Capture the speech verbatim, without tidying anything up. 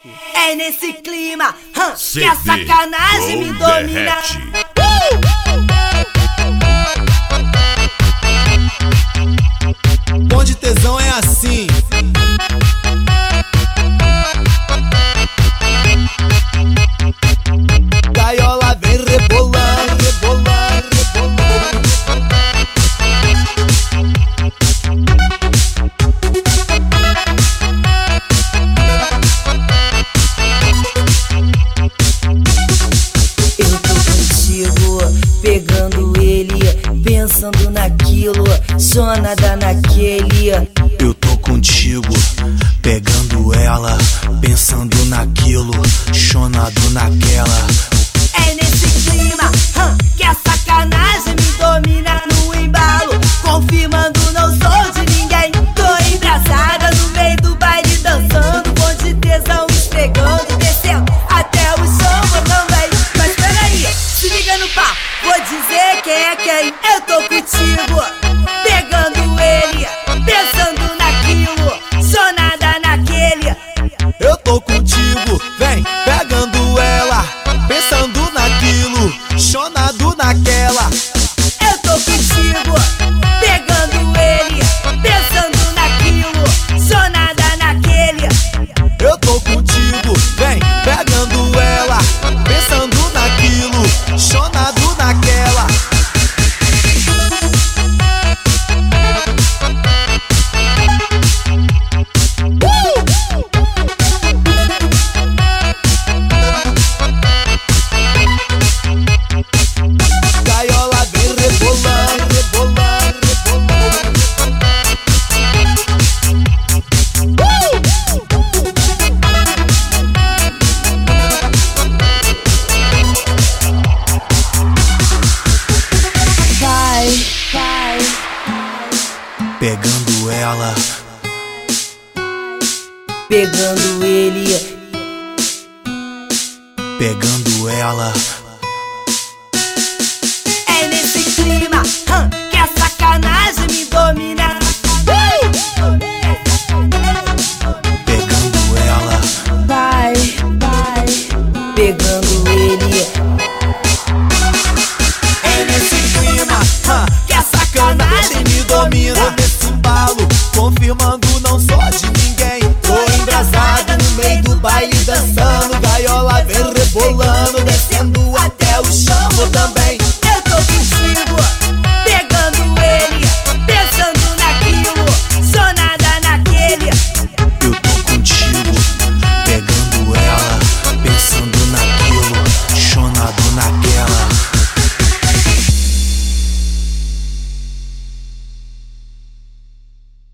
É nesse clima hum, que a sacanagem me domina. Bonde tesão é assim. Gaiola vem rebolando, rebolando, rebolando. Eu tô contigo, pegando ele, pensando naquilo, sonada naquele. Eu tô contigo, pegando ela, pensando naquilo, chonado naquela. É nesse clima hum, que a sacanagem me domina no embalo, confirmando não sou de ninguém. Tô embraçada no meio do baile dançando, bonde tesão esfregando, descendo até o chão também. Mas peraí, se liga no papo, vou dizer quem é quem. Eu tô contigo, pegando ele, pensando naquilo, sonada naquele. Eu tô contigo, vem pegando ela, pensando naquilo, chonado naquela. Eu tô contigo, pegando ele, pensando naquilo, sonada naquele. Eu tô contigo, vem pegando ela, pensando naquilo, chonado naquela. Gaiola vem rebolando, rebolando, rebolando. Vai, vai, Pegando ela, pegando ele, pegando ela. é nesse clima hum, que a sacanagem me domina. Pegando ela, Vai, vai, pegando ele, é nesse clima hã, que a sacanagem me domina. Tô nesse embalo, confirmando não sou de ninguém. Tô embrasado no meio do baile dançando, gaiola vem rebolando.